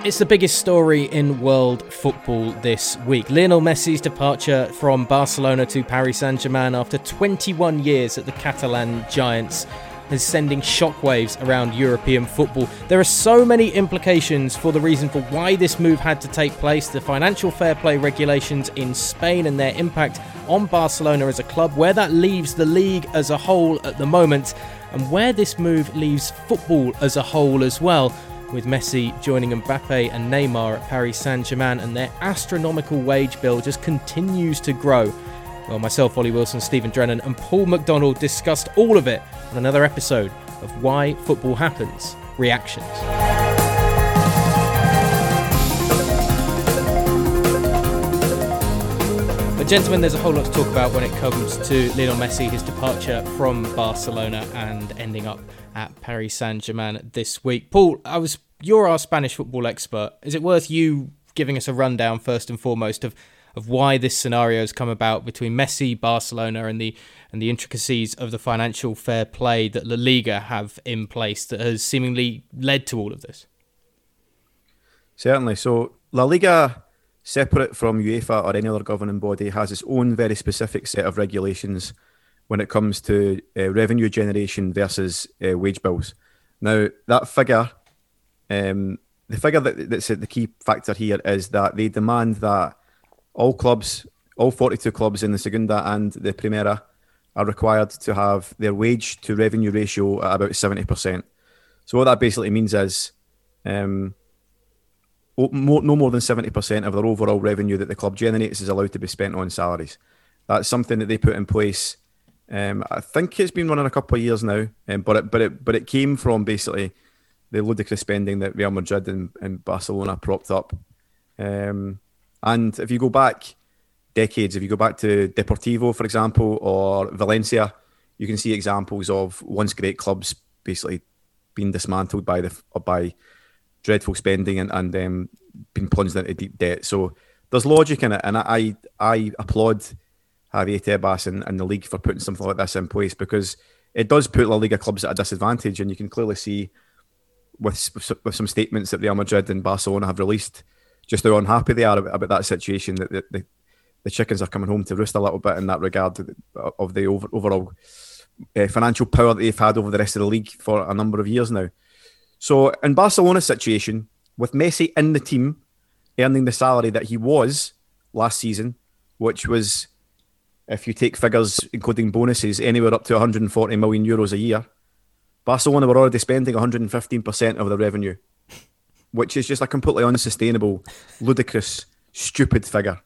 It's the biggest story in world football this week. Lionel Messi's departure from Barcelona to Paris Saint-Germain after 21 years at the Catalan Giants is sending shockwaves around European football. There are so many implications for the reason for why this move had to take place, the financial fair play regulations in Spain and their impact on Barcelona as a club, where that leaves the league as a whole at the moment, and where this move leaves football as a whole as well, with Messi joining Mbappe and Neymar at Paris Saint-Germain, and their astronomical wage bill just continues to grow. Well, myself, Ollie Wilson, Stephen Drennan and Paul McDonald discussed all of it on another episode of Why Football Happens Reactions. But gentlemen, there's a whole lot to talk about when it comes to Lionel Messi, his departure from Barcelona and ending up at Paris Saint-Germain this week. Paul, you're our Spanish football expert. Is it worth you giving us a rundown first and foremost of why this scenario has come about between Messi, Barcelona and the intricacies of the financial fair play that La Liga have in place that has seemingly led to all of this? Certainly. So La Liga, separate from UEFA or any other governing body, has its own very specific set of regulations when it comes to revenue generation versus wage bills. Now, that figure, the figure that's the key factor here is that they demand that all 42 clubs in the Segunda and the Primera are required to have their wage to revenue ratio at about 70%. So what that basically means is no more than 70% of their overall revenue that the club generates is allowed to be spent on salaries. That's something that they put in place. I think it's been running a couple of years now, but it came from basically the ludicrous spending that Real Madrid and Barcelona propped up. And if you go back decades, if you go back to Deportivo, for example, or Valencia, you can see examples of once great clubs basically being dismantled by dreadful spending and being plunged into deep debt. So there's logic in it, and I applaud Javier Tebas and the league for putting something like this in place, because it does put La Liga clubs at a disadvantage, and you can clearly see with some statements that Real Madrid and Barcelona have released just how unhappy they are about that situation, that the chickens are coming home to roost a little bit in that regard of the overall financial power that they've had over the rest of the league for a number of years now. So in Barcelona's situation, with Messi in the team, earning the salary that he was last season, which was, if you take figures including bonuses, anywhere up to 140 million euros a year, Barcelona were already spending 115% of their revenue, which is just a completely unsustainable, ludicrous, stupid figure.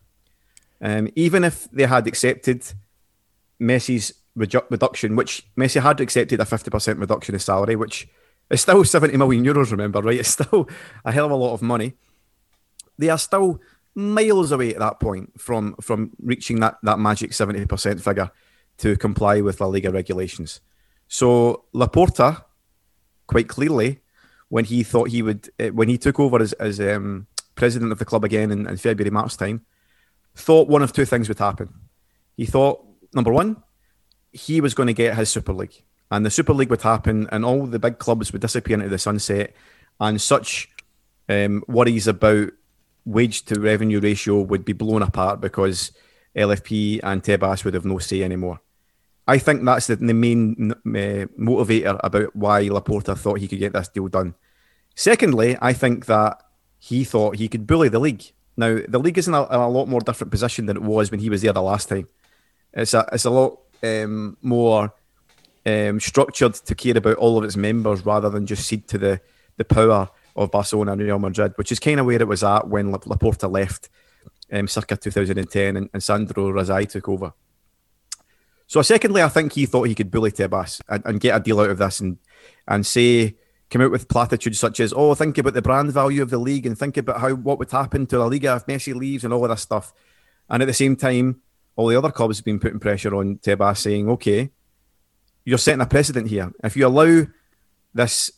Even if they had accepted Messi's reduction, which Messi had accepted a 50% reduction in salary, which is still 70 million euros, remember, right? It's still a hell of a lot of money. They are still miles away at that point from reaching that magic 70% figure to comply with La Liga regulations. So Laporta, quite clearly, when he took over as president of the club again in February, March time, thought one of two things would happen. He thought, number one, he was going to get his Super League, and the Super League would happen, and all the big clubs would disappear into the sunset, and such worries about wage to revenue ratio would be blown apart because LFP and Tebas would have no say anymore. I think that's the main motivator about why Laporta thought he could get this deal done. Secondly, I think that he thought he could bully the league. Now, the league is in a lot more different position than it was when he was there the last time. It's a lot more structured to care about all of its members rather than just cede to the power of Barcelona and Real Madrid, which is kind of where it was at when Laporta left circa 2010 and Sandro Razai took over. So secondly, I think he thought he could bully Tebas and get a deal out of this and say, come out with platitudes such as, oh, think about the brand value of the league and think about what would happen to La Liga if Messi leaves and all of this stuff. And at the same time, all the other clubs have been putting pressure on Tebas saying, okay, you're setting a precedent here. If you allow this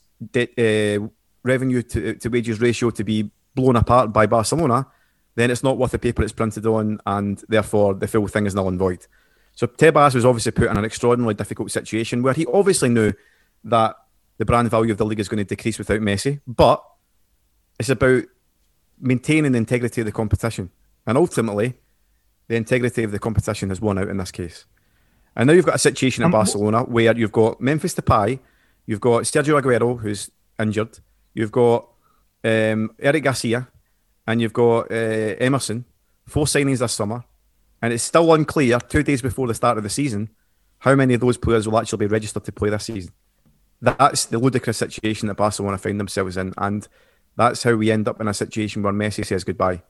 revenue to wages ratio to be blown apart by Barcelona, then it's not worth the paper it's printed on, and therefore the full thing is null and void. So Tebas was obviously put in an extraordinarily difficult situation where he obviously knew that the brand value of the league is going to decrease without Messi, but it's about maintaining the integrity of the competition. And ultimately, the integrity of the competition has won out in this case. And now you've got a situation in Barcelona where you've got Memphis Depay, you've got Sergio Aguero, who's injured, you've got Eric Garcia, and you've got Emerson, 4 signings this summer. And it's still unclear, 2 days before the start of the season, how many of those players will actually be registered to play this season. That's the ludicrous situation that Barcelona find themselves in. And that's how we end up in a situation where Messi says goodbye.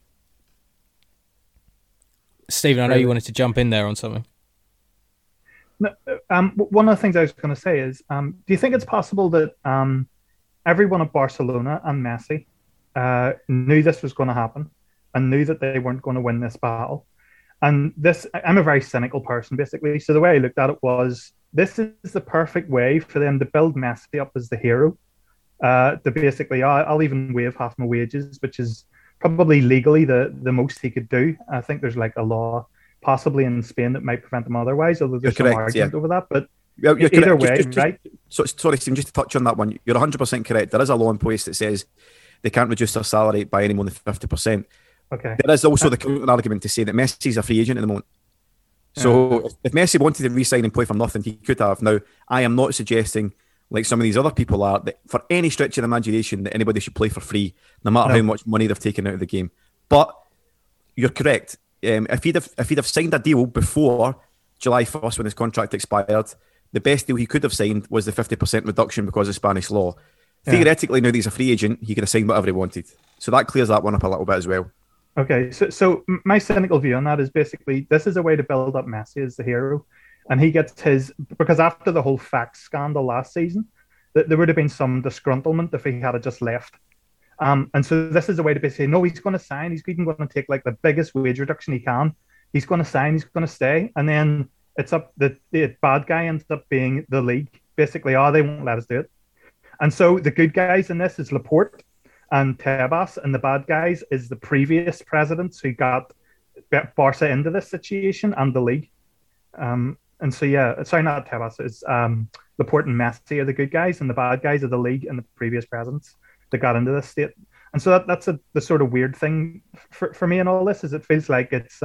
Stephen, I know you wanted to jump in there on something. No, one of the things I was going to say is, do you think it's possible that everyone at Barcelona and Messi knew this was going to happen and knew that they weren't going to win this battle? And this, I'm a very cynical person, basically. So the way I looked at it was, this is the perfect way for them to build Messi up as the hero. To basically, I'll even waive half my wages, which is probably legally the most he could do. I think there's like a law possibly in Spain that might prevent them otherwise, although there's some argument over that. But you're either correct. way, right? Sorry, Stephen, just to touch on that one, you're 100% correct. There is a law in place that says they can't reduce their salary by any more than 50%. Okay. There is also the counter argument to say that Messi's a free agent at the moment. So if Messi wanted to re-sign and play for nothing, he could have. Now, I am not suggesting, like some of these other people are, that for any stretch of the imagination that anybody should play for free, no matter how much money they've taken out of the game. But you're correct. If he'd have signed a deal before July 1st when his contract expired, the best deal he could have signed was the 50% reduction because of Spanish law. Theoretically, now that he's a free agent, he could have signed whatever he wanted. So that clears that one up a little bit as well. Okay, so my cynical view on that is basically this is a way to build up Messi as the hero, and he gets his, because after the whole fax scandal last season, there would have been some disgruntlement if he had just left. And so this is a way to basically, no, he's going to sign. He's even going to take like the biggest wage reduction he can. He's going to sign. He's going to stay. And then it's up, the bad guy ends up being the league. Basically, they won't let us do it. And so the good guys in this is Laporte and Tebas, and the bad guys is the previous presidents who got Barca into this situation and the league. And so, sorry, not Tebas, it's Laporte and Messi are the good guys, and the bad guys are the league and the previous presidents that got into this state. And so that's the sort of weird thing for me in all this, is it feels like it's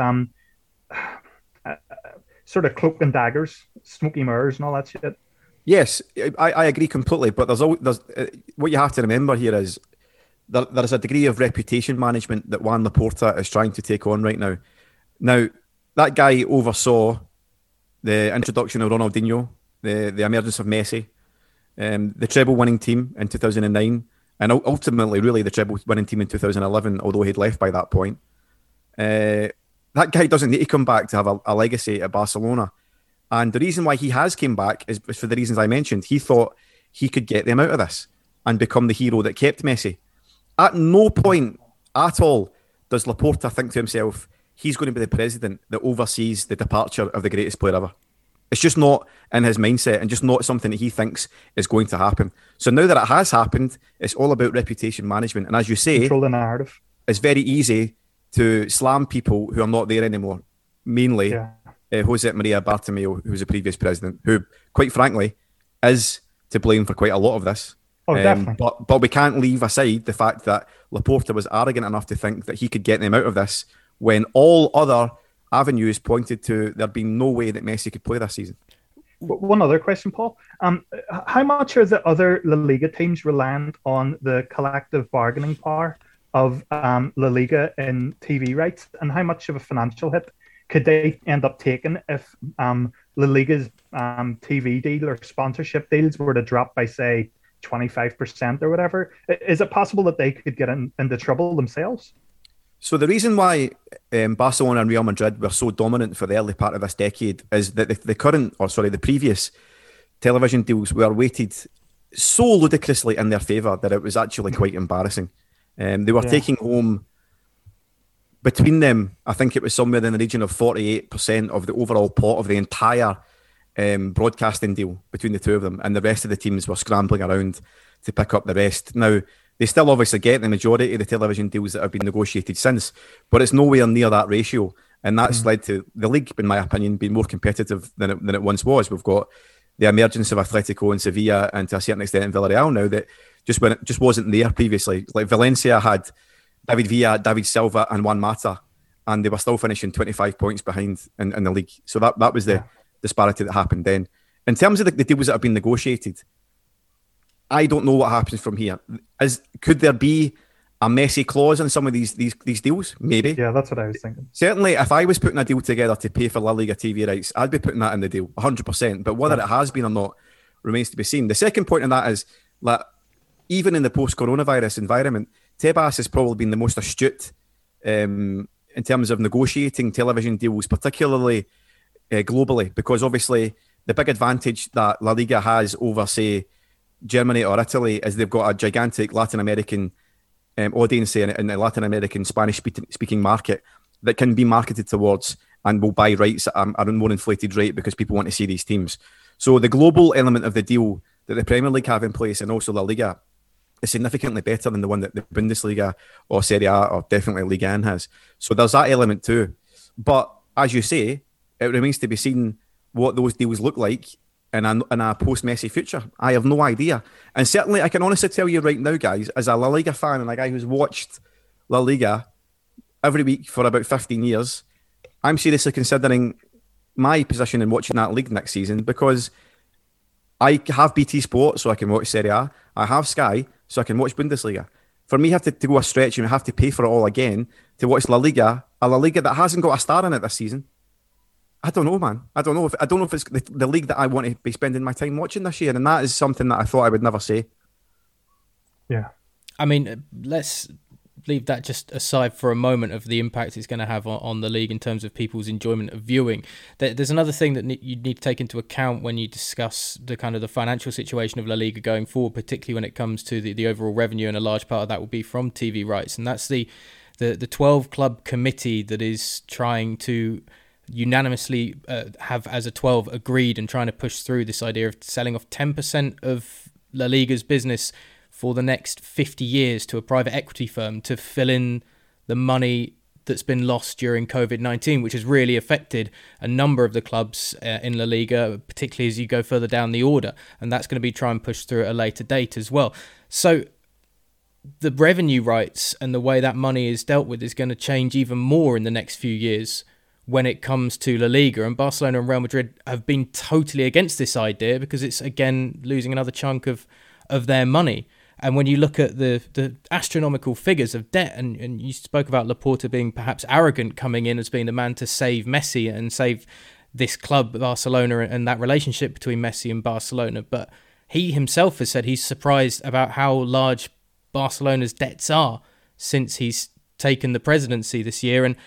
sort of cloak and daggers, smoky mirrors and all that shit. Yes, I agree completely, but there's what you have to remember here is there's a degree of reputation management that Juan Laporta is trying to take on right now. Now, that guy oversaw the introduction of Ronaldinho, the emergence of Messi, the treble-winning team in 2009, and ultimately, really, the treble-winning team in 2011, although he'd left by that point. That guy doesn't need to come back to have a legacy at Barcelona. And the reason why he has came back is for the reasons I mentioned. He thought he could get them out of this and become the hero that kept Messi. At no point at all does Laporta think to himself, he's going to be the president that oversees the departure of the greatest player ever. It's just not in his mindset and just not something that he thinks is going to happen. So now that it has happened, it's all about reputation management. And as you say, control the narrative. It's very easy to slam people who are not there anymore. Mainly, Jose Maria Bartomeu, who was the previous president, who, quite frankly, is to blame for quite a lot of this. Definitely. But we can't leave aside the fact that Laporta was arrogant enough to think that he could get them out of this when all other avenues pointed to there being no way that Messi could play this season. One other question, Paul. How much are the other La Liga teams reliant on the collective bargaining power of La Liga in TV rights, and how much of a financial hit could they end up taking if La Liga's TV deal or sponsorship deals were to drop by, say, 25% or whatever? Is it possible that they could get into trouble themselves? So the reason why Barcelona and Real Madrid were so dominant for the early part of this decade is that the previous television deals were weighted so ludicrously in their favour that it was actually quite embarrassing. They were taking home, between them, I think it was somewhere in the region of 48% of the overall pot of the entire broadcasting deal between the two of them, and the rest of the teams were scrambling around to pick up the rest. Now, they still obviously get the majority of the television deals that have been negotiated since, but it's nowhere near that ratio, and that's led to the league, in my opinion, being more competitive than it once was. We've got the emergence of Atletico and Sevilla, and to a certain extent in Villarreal now, that just wasn't there previously. Like Valencia had David Villa, David Silva, and Juan Mata, and they were still finishing 25 points behind in the league. So that was the disparity that happened then. In terms of the deals that have been negotiated, I don't know what happens from here. Could there be a messy clause in some of these deals? Maybe. Yeah, that's what I was thinking. Certainly, if I was putting a deal together to pay for La Liga TV rights, I'd be putting that in the deal, 100%. But whether it has been or not remains to be seen. The second point on that is that even in the post-coronavirus environment, Tebas has probably been the most astute in terms of negotiating television deals, particularly globally, because obviously the big advantage that La Liga has over, say, Germany or Italy is they've got a gigantic Latin American audience in the Latin American Spanish-speaking market that can be marketed towards and will buy rights at a more inflated rate because people want to see these teams. So the global element of the deal that the Premier League have in place and also La Liga is significantly better than the one that the Bundesliga or Serie A or definitely Liga 1 has. So there's that element too. But as you say, it remains to be seen what those deals look like in a post-Messi future. I have no idea. And certainly I can honestly tell you right now, guys, as a La Liga fan and a guy who's watched La Liga every week for about 15 years, I'm seriously considering my position in watching that league next season, because I have BT Sport so I can watch Serie A. I have Sky so I can watch Bundesliga. For me, have to go a stretch and have to pay for it all again to watch La Liga, a La Liga that hasn't got a star in it this season. I don't know, man. I don't know if it's the league that I want to be spending my time watching this year, and that is something that I thought I would never say. Yeah, I mean, let's leave that just aside for a moment of the impact it's going to have on the league in terms of people's enjoyment of viewing. There's another thing that you need to take into account when you discuss the kind of the financial situation of La Liga going forward, particularly when it comes to the overall revenue, and a large part of that will be from TV rights, and that's the 12 club committee that is trying to unanimously have as a 12 agreed and trying to push through this idea of selling off 10% of La Liga's business for the next 50 years to a private equity firm to fill in the money that's been lost during COVID-19, which has really affected a number of the clubs in La Liga, particularly as you go further down the order. And that's going to be try and push through at a later date as well. So the revenue rights and the way that money is dealt with is going to change even more in the next few years when it comes to La Liga. And Barcelona and Real Madrid have been totally against this idea because it's, again, losing another chunk of their money. And when you look at the astronomical figures of debt, and you spoke about Laporta being perhaps arrogant coming in as being the man to save Messi and save this club, Barcelona, and that relationship between Messi and Barcelona. But he himself has said he's surprised about how large Barcelona's debts are since he's taken the presidency this year. And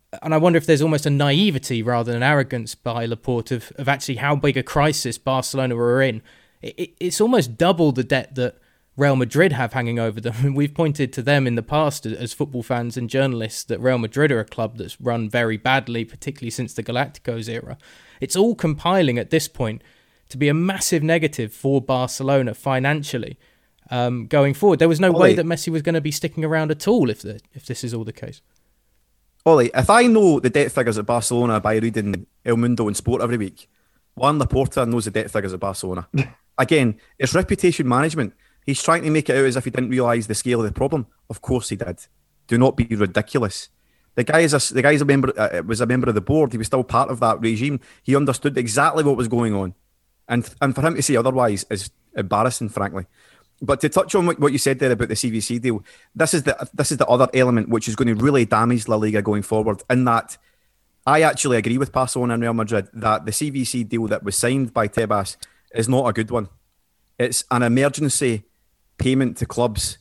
I wonder if there's almost a naivety rather than arrogance by Laporta of actually how big a crisis Barcelona were in. It's almost double the debt that Real Madrid have hanging over them. We've pointed to them in the past as football fans and journalists that Real Madrid are a club that's run very badly, particularly since the Galacticos era. It's all compiling at this point to be a massive negative for Barcelona financially going forward. There was no way that Messi was going to be sticking around at all if this is all the case. Ollie, if I know the debt figures at Barcelona by reading El Mundo and Sport every week, Juan Laporta knows the debt figures at Barcelona. Again, it's reputation management. He's trying to make it out as if he didn't realise the scale of the problem. Of course he did. Do not be ridiculous. The guy was a member of the board. He was still part of that regime. He understood exactly what was going on, and for him to say otherwise is embarrassing, frankly. But to touch on what you said there about the CVC deal, this is the other element which is going to really damage La Liga going forward. In that, I actually agree with Barcelona and Real Madrid that the CVC deal that was signed by Tebas is not a good one. It's an emergency payment to clubs,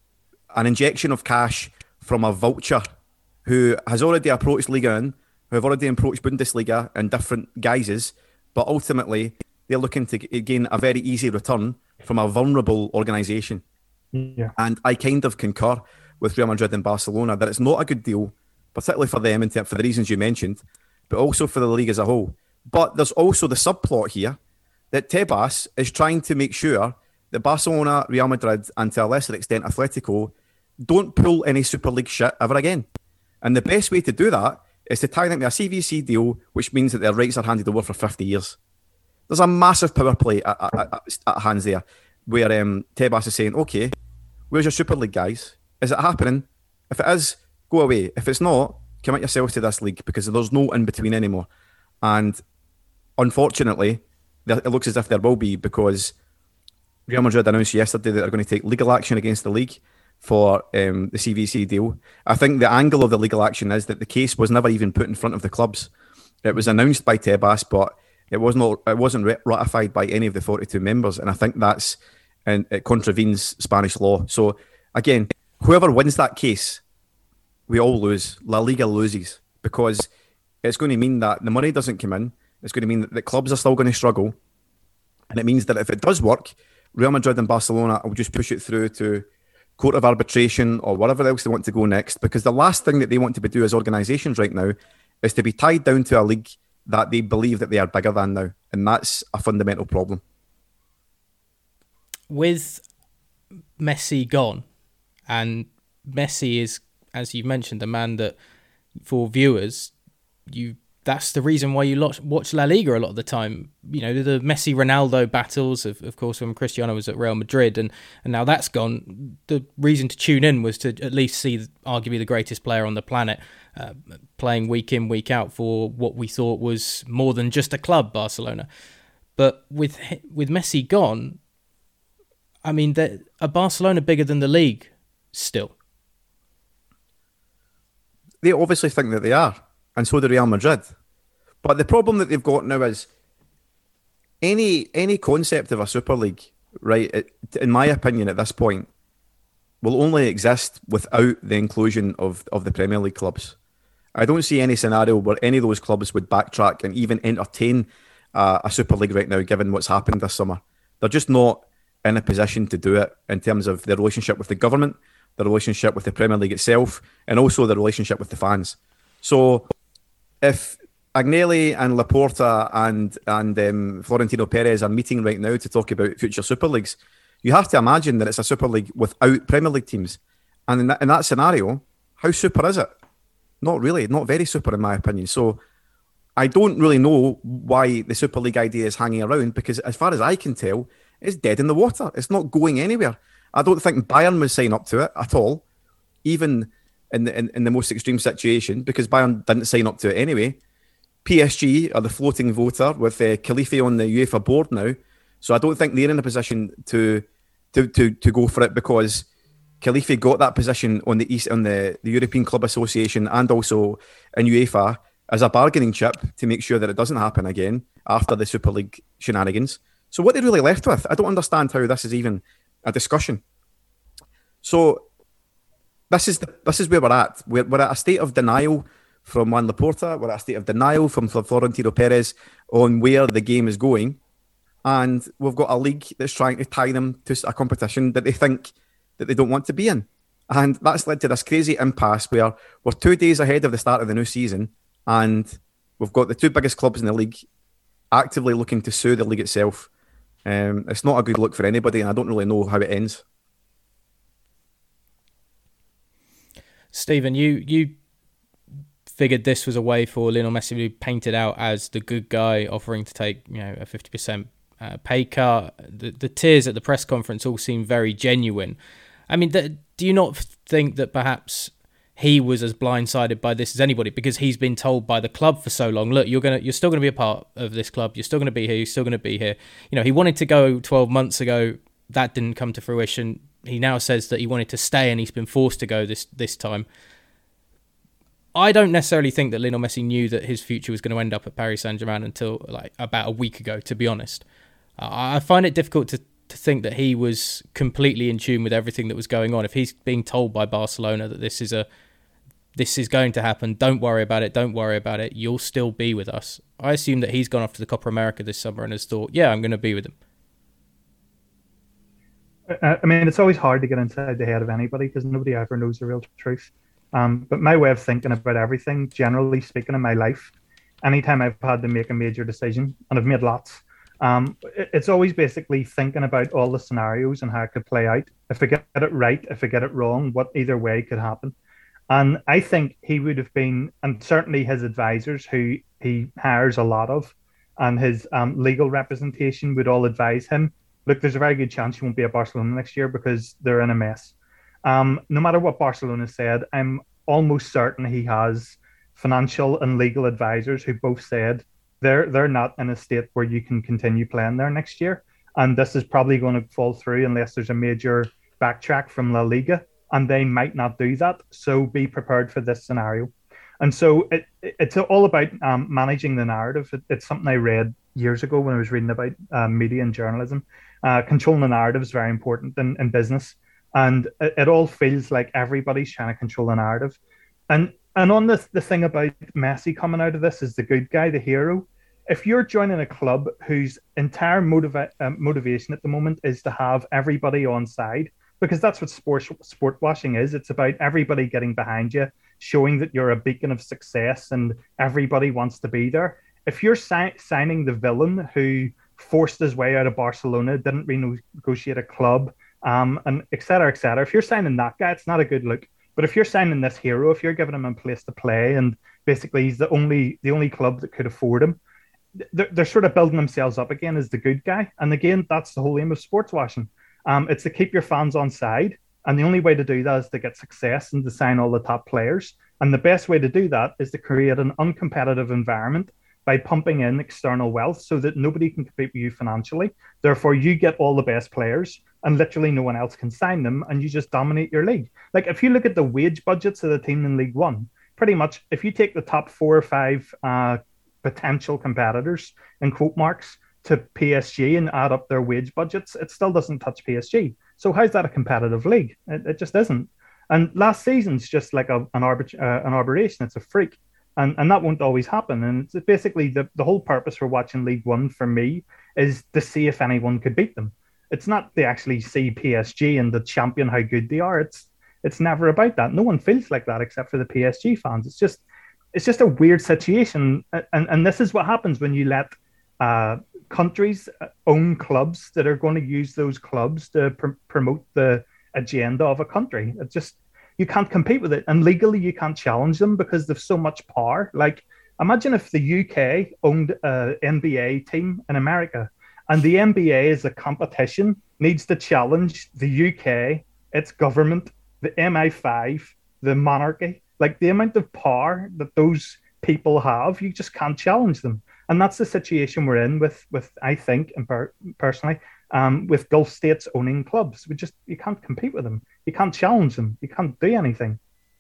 an injection of cash from a vulture who has already approached Liga 1, who have already approached Bundesliga in different guises, but ultimately they're looking to gain a very easy return from a vulnerable organisation. Yeah. And I kind of concur with Real Madrid and Barcelona that it's not a good deal, particularly for them for the reasons you mentioned, but also for the league as a whole. But there's also the subplot here that Tebas is trying to make sure that Barcelona, Real Madrid, and to a lesser extent Atletico don't pull any Super League shit ever again. And the best way to do that is to tie them to a CVC deal, which means that their rights are handed over for 50 years. There's a massive power play at hands there, where Tebas is saying, okay, where's your Super League, guys? Is it happening? If it is, go away. If it's not, commit yourself to this league, because there's no in between anymore. And unfortunately, it looks as if there will be, because Real Madrid announced yesterday that they're going to take legal action against the league for the CVC deal. I think the angle of the legal action is that the case was never even put in front of the clubs. It was announced by Tebas, but it wasn't ratified by any of the 42 members, and I think it contravenes Spanish law. So again, whoever wins that case, we all lose. La Liga loses, because it's going to mean that the money doesn't come in. It's going to mean that the clubs are still going to struggle, and it means that if it does work, Real Madrid and Barcelona will just push it through to court of arbitration or whatever else they want to go next, because the last thing that they want to do as organisations right now is to be tied down to a league that they believe that they are bigger than now, and that's a fundamental problem. With Messi gone, and Messi is, as you mentioned, the man that, for viewers, that's the reason why you watch La Liga a lot of the time. You know, the Messi-Ronaldo battles, of course, when Cristiano was at Real Madrid, and now that's gone. The reason to tune in was to at least see arguably the greatest player on the planet playing week in, week out for what we thought was more than just a club, Barcelona. But with Messi gone, I mean, are Barcelona bigger than the league still? They obviously think that they are, and so do Real Madrid. But the problem that they've got now is any concept of a Super League, right, in my opinion at this point, will only exist without the inclusion of the Premier League clubs. I don't see any scenario where any of those clubs would backtrack and even entertain a Super League right now, given what's happened this summer. They're just not in a position to do it in terms of their relationship with the government, the relationship with the Premier League itself, and also the relationship with the fans. So if Agnelli and Laporta and Florentino Perez are meeting right now to talk about future Super Leagues, you have to imagine that it's a Super League without Premier League teams. And in that scenario, how super is it? Not really, not very super in my opinion. So I don't really know why the Super League idea is hanging around, because as far as I can tell, it's dead in the water. It's not going anywhere. I don't think Bayern would sign up to it at all, even in the most extreme situation, because Bayern didn't sign up to it anyway. PSG are the floating voter with Khalifi on the UEFA board now, so I don't think they're in a position to go for it, because Khalifi got that position on the European Club Association and also in UEFA as a bargaining chip to make sure that it doesn't happen again after the Super League shenanigans. So what they're really left with, I don't understand how this is even a discussion. So this is where we're at. We're at a state of denial from Juan Laporta. We're at a state of denial from Florentino Perez on where the game is going. And we've got a league that's trying to tie them to a competition that they think that they don't want to be in. And that's led to this crazy impasse where we're 2 days ahead of the start of the new season, and we've got the two biggest clubs in the league actively looking to sue the league itself. It's not a good look for anybody, and I don't really know how it ends. Stephen, you figured this was a way for Lionel Messi to be painted out as the good guy offering to take, a 50% pay cut. The tears at the press conference all seem very genuine. I mean, do you not think that perhaps he was as blindsided by this as anybody, because he's been told by the club for so long, look, you're still going to be a part of this club, you're still going to be here, you're still going to be here. He wanted to go 12 months ago, that didn't come to fruition. He now says that he wanted to stay and he's been forced to go this time. I don't necessarily think that Lionel Messi knew that his future was going to end up at Paris Saint-Germain until about a week ago, to be honest. I find it difficult to think that he was completely in tune with everything that was going on. If he's being told by Barcelona that this is going to happen, don't worry about it, you'll still be with us. I assume that he's gone off to the Copa America this summer and has thought, yeah, I'm going to be with him. I mean, it's always hard to get inside the head of anybody because nobody ever knows the real truth. But my way of thinking about everything, generally speaking, in my life, anytime I've had to make a major decision, and I've made lots, it's always basically thinking about all the scenarios and how it could play out. If I get it right, if I get it wrong, what either way could happen. And I think he would have been, and certainly his advisors, who he hires a lot of, and his legal representation would all advise him, look, there's a very good chance you won't be at Barcelona next year because they're in a mess. No matter what Barcelona said, I'm almost certain he has financial and legal advisors who both said they're not in a state where you can continue playing there next year, and this is probably going to fall through unless there's a major backtrack from La Liga, and they might not do that. So be prepared for this scenario. And so it's all about managing the narrative. It's something I read years ago when I was reading about media and journalism. Controlling the narrative is very important in business, and it all feels like everybody's trying to control the narrative. And on this, the thing about Messi coming out of this is the good guy, the hero. If you're joining a club whose entire motivation at the moment is to have everybody on side, because that's what sport washing is. It's about everybody getting behind you, showing that you're a beacon of success and everybody wants to be there. If you're signing the villain who forced his way out of Barcelona, didn't renegotiate a club, and et cetera, if you're signing that guy, it's not a good look. But if you're signing this hero, if you're giving him a place to play, and basically he's the only club that could afford him, they're sort of building themselves up again as the good guy. And again, that's the whole aim of sports washing. It's to keep your fans on side. And the only way to do that is to get success and to sign all the top players. And the best way to do that is to create an uncompetitive environment by pumping in external wealth so that nobody can compete with you financially. Therefore, you get all the best players and literally no one else can sign them, and you just dominate your league. Like if you look at the wage budgets of the team in League One, pretty much if you take the top 4 or 5 potential competitors in quote marks to PSG and add up their wage budgets, it still doesn't touch PSG. So how's that a competitive league? It just isn't. And last season's just like an aberration. It's a freak. And that won't always happen. And it's basically the whole purpose for watching League One for me is to see if anyone could beat them. It's not to actually see PSG and the champion how good they are. It's never about that. No one feels like that except for the PSG fans. It's just a weird situation. And this is what happens when you let countries own clubs that are going to use those clubs to promote the agenda of a country. It just, you can't compete with it, and legally you can't challenge them because they've so much power. Like imagine if the UK owned an NBA team in America, and the NBA as a competition needs to challenge the UK, its government, the MI5, the monarchy. Like the amount of power that those people have, you just can't challenge them. And that's the situation we're in with I think, and personally, with Gulf states owning clubs. You can't compete with them. You can't challenge them. You can't do anything.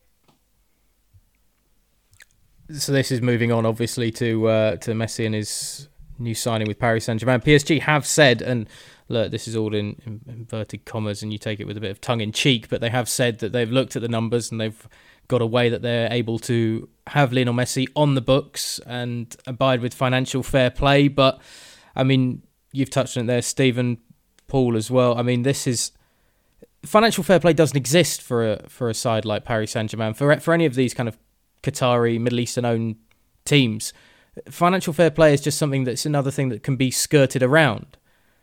So this is moving on, obviously, to Messi and his new signing with Paris Saint-Germain. PSG have said, and look, this is all in inverted commas, and you take it with a bit of tongue in cheek, but they have said that they've looked at the numbers and they've got a way that they're able to have Lionel Messi on the books and abide with financial fair play. But I mean, you've touched on it there, Stephen, Paul as well. I mean, this is financial fair play doesn't exist for a side like Paris Saint-Germain. For any of these kind of Qatari, Middle Eastern owned teams, financial fair play is just something that's another thing that can be skirted around.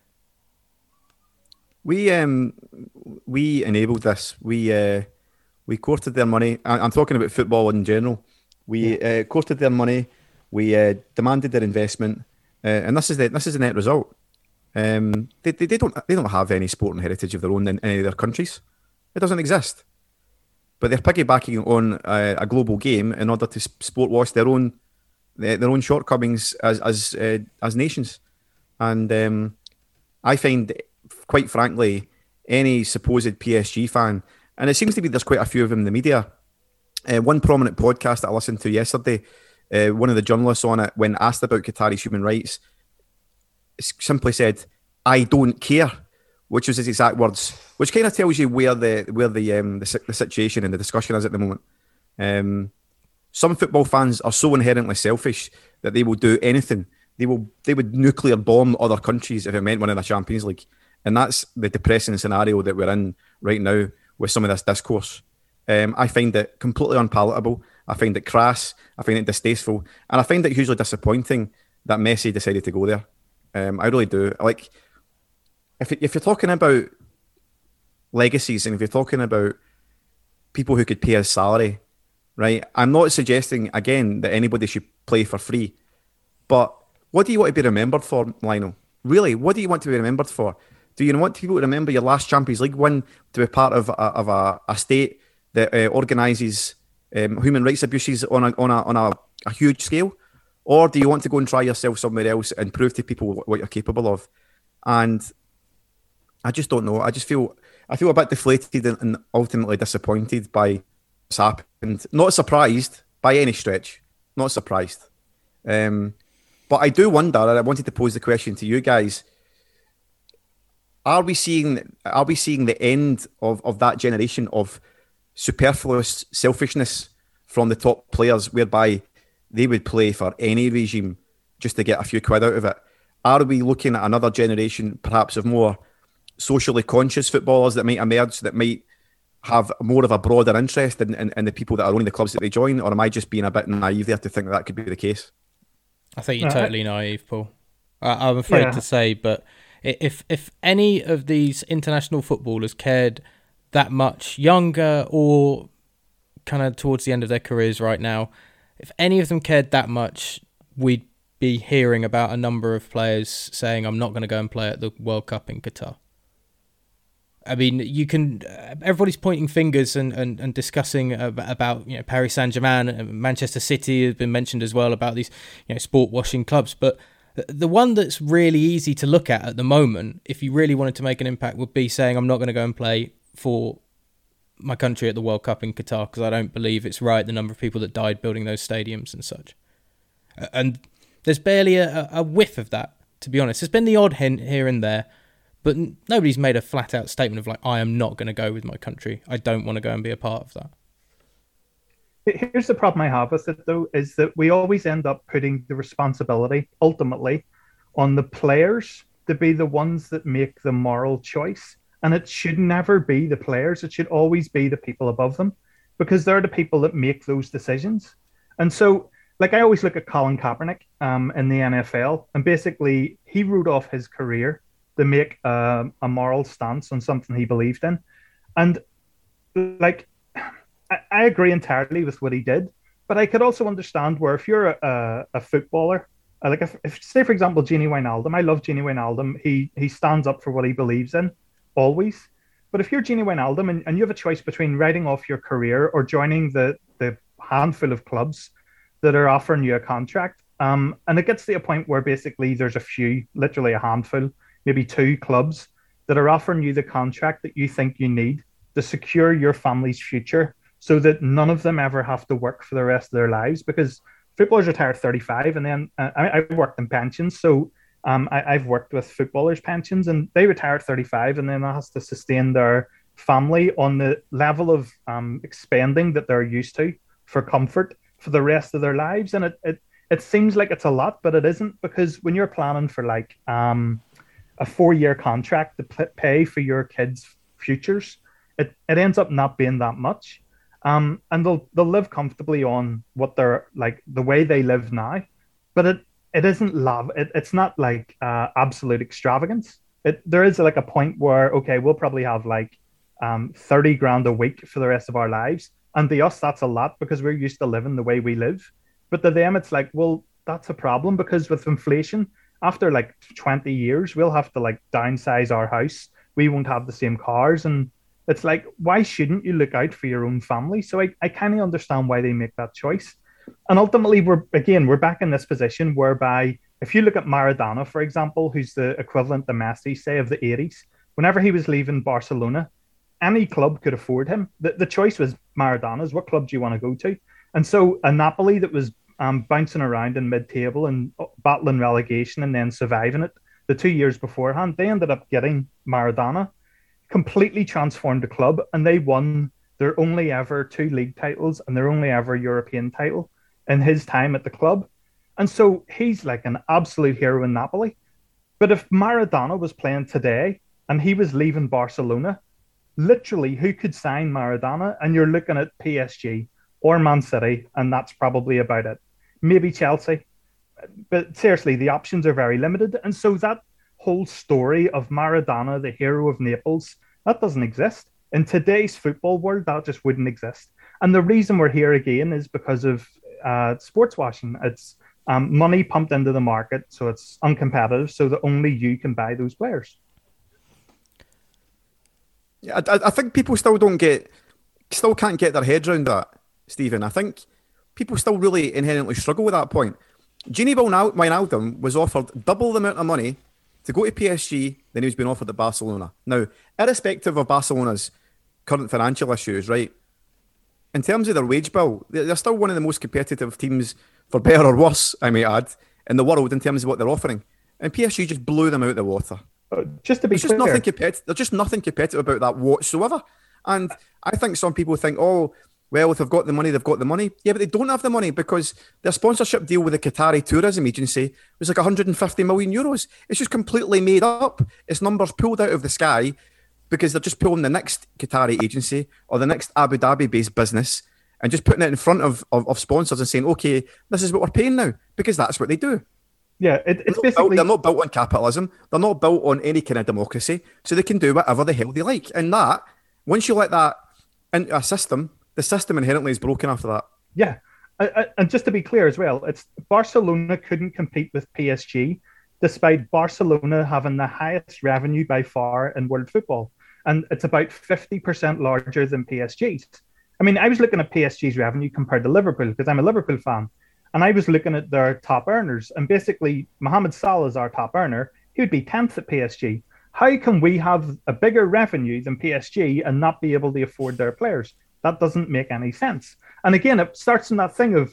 We enabled this. We courted their money. I'm talking about football in general. We courted their money. We demanded their investment, and this is the net result. They don't have any sporting heritage of their own in any of their countries. It doesn't exist. But they're piggybacking on a global game in order to sport wash their own shortcomings as nations. And I find, quite frankly, any supposed PSG fan, and it seems to be there's quite a few of them in the media. One prominent podcast that I listened to yesterday, one of the journalists on it, when asked about Qatari's human rights, simply said, "I don't care," which was his exact words, which kind of tells you where the situation and the discussion is at the moment. Some football fans are so inherently selfish that they will do anything. They would nuclear bomb other countries if it meant winning the Champions League, and that's the depressing scenario that we're in right now with some of this discourse. I find it completely unpalatable. I find it crass. I find it distasteful, and I find it hugely disappointing that Messi decided to go there. I really do. Like, if you're talking about legacies and if you're talking about people who could pay his salary, right? I'm not suggesting again that anybody should play for free, but what do you want to be remembered for, Lionel? Really, what do you want to be remembered for? Do you want people to remember your last Champions League win to be part of a state that organises human rights abuses on a huge scale? Or do you want to go and try yourself somewhere else and prove to people what you're capable of? And I just don't know. I feel a bit deflated and ultimately disappointed by what's happened. Not surprised by any stretch. Not surprised. But I do wonder, and I wanted to pose the question to you guys, are we seeing the end of that generation of superfluous selfishness from the top players, whereby they would play for any regime just to get a few quid out of it? Are we looking at another generation, perhaps, of more socially conscious footballers that might emerge, that might have more of a broader interest in the people that are owning the clubs that they join? Or am I just being a bit naive there to think that could be the case? I think you're totally naive, Paul. I'm afraid to say, but if any of these international footballers cared that much, younger or kind of towards the end of their careers right now, if any of them cared that much, we'd be hearing about a number of players saying, I'm not going to go and play at the World Cup in Qatar. I mean, everybody's pointing fingers and discussing about Paris Saint-Germain and Manchester City has been mentioned as well, about these sport washing clubs. But the one that's really easy to look at the moment, if you really wanted to make an impact, would be saying, I'm not going to go and play for my country at the World Cup in Qatar because I don't believe it's right, the number of people that died building those stadiums and such. And there's barely a whiff of that, to be honest. There's been the odd hint here and there, but nobody's made a flat-out statement of I am not going to go with my country. I don't want to go and be a part of that. Here's the problem I have with it, though, is that we always end up putting the responsibility, ultimately, on the players to be the ones that make the moral choice. And it should never be the players. It should always be the people above them, because they're the people that make those decisions. And so, I always look at Colin Kaepernick in the NFL, and basically he wrote off his career to make a moral stance on something he believed in. And I agree entirely with what he did, but I could also understand where if you're a footballer, if say, for example, Gini Wijnaldum, I love Gini Wijnaldum. He stands up for what he believes in, always. But if you're Gini Wijnaldum and you have a choice between writing off your career or joining the handful of clubs that are offering you a contract, and it gets to a point where basically there's a few, literally a handful, maybe 2 clubs that are offering you the contract that you think you need to secure your family's future so that none of them ever have to work for the rest of their lives, because footballers retire at 35, and then I've worked in pensions, so I've worked with footballers' pensions, and they retire at 35, and then that has to sustain their family on the level of expending that they're used to for comfort for the rest of their lives. And it seems like it's a lot, but it isn't, because when you're planning for a 4-year contract to pay for your kids' futures, it ends up not being that much. And they'll live comfortably on what they're the way they live now, but it isn't love. It's not absolute extravagance. There is a point where, okay, we'll probably have 30 grand a week for the rest of our lives. And to us, that's a lot because we're used to living the way we live. But to them, it's well, that's a problem, because with inflation, after 20 years, we'll have to downsize our house. We won't have the same cars. And it's why shouldn't you look out for your own family? So I kind of understand why they make that choice. And ultimately, we're back in this position whereby if you look at Maradona, for example, who's the equivalent to Messi, say, of the 80s, whenever he was leaving Barcelona, any club could afford him. The choice was Maradona's. What club do you want to go to? And so a Napoli that was bouncing around in mid-table and battling relegation and then surviving it the 2 years beforehand, they ended up getting Maradona, completely transformed the club, and they won their only ever 2 league titles and their only ever European title in his time at the club. And so he's an absolute hero in Napoli. But if Maradona was playing today and he was leaving Barcelona, literally, who could sign Maradona? And you're looking at PSG or Man City, and that's probably about it. Maybe Chelsea. But seriously, the options are very limited. And so that whole story of Maradona, the hero of Naples, that doesn't exist. In today's football world, that just wouldn't exist. And the reason we're here again is because of sports washing. It's money pumped into the market, so it's uncompetitive, so that only you can buy those players. I think people still can't get their heads around that, Stephen. I think people still really inherently struggle with that point. Gini Wijnaldum was offered double the amount of money to go to PSG than he was being offered at Barcelona. Now, irrespective of Barcelona's current financial issues, right? In terms of their wage bill, they're still one of the most competitive teams, for better or worse, I may add, in the world in terms of what they're offering. And PSG just blew them out of the water. Just to be clear, there's just nothing competitive about that whatsoever. And I think some people think, oh, well, if they've got the money, they've got the money. Yeah, but they don't have the money because their sponsorship deal with the Qatari tourism agency was like 150 million euros. It's just completely made up. It's numbers pulled out of the sky because they're just pulling the next Qatari agency or the next Abu Dhabi-based business and just putting it in front of sponsors and saying, okay, this is what we're paying now, because that's what they do. Yeah, it's basically... They're not built on capitalism. They're not built on any kind of democracy, so they can do whatever the hell they like. And that, once you let that into a system, the system inherently is broken after that. Yeah, and just to be clear as well, it's Barcelona couldn't compete with PSG, despite Barcelona having the highest revenue by far in world football. And it's about 50% larger than PSG's. I mean, I was looking at PSG's revenue compared to Liverpool, because I'm a Liverpool fan. And I was looking at their top earners, and basically Mohamed Salah is our top earner. He would be 10th at PSG. How can we have a bigger revenue than PSG and not be able to afford their players? That doesn't make any sense. And again, it starts in that thing of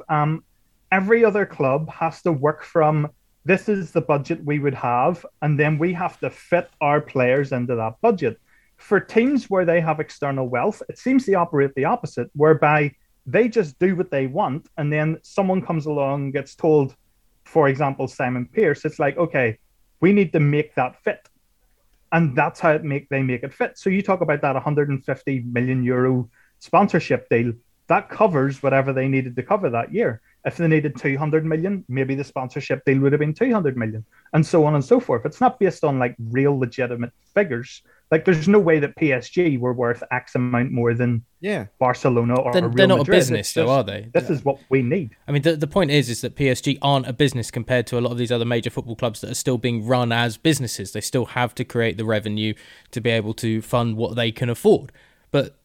every other club has to work from, this is the budget we would have, and then we have to fit our players into that budget. For teams where they have external wealth, it seems to operate the opposite, whereby they just do what they want, and then someone comes along and gets told, for example, Simon Pearce, it's like, okay, we need to make that fit. And that's how they make it fit. So you talk about that 150 million euro sponsorship deal, that covers whatever they needed to cover that year. If they needed 200 million, maybe the sponsorship deal would have been 200 million, and so on and so forth. It's not based on like real legitimate figures. Like, there's no way that PSG were worth X amount more than Barcelona or Real Madrid. They're not a business, though, are they? This is what we need. I mean, the point is that PSG aren't a business compared to a lot of these other major football clubs that are still being run as businesses. They still have to create the revenue to be able to fund what they can afford. But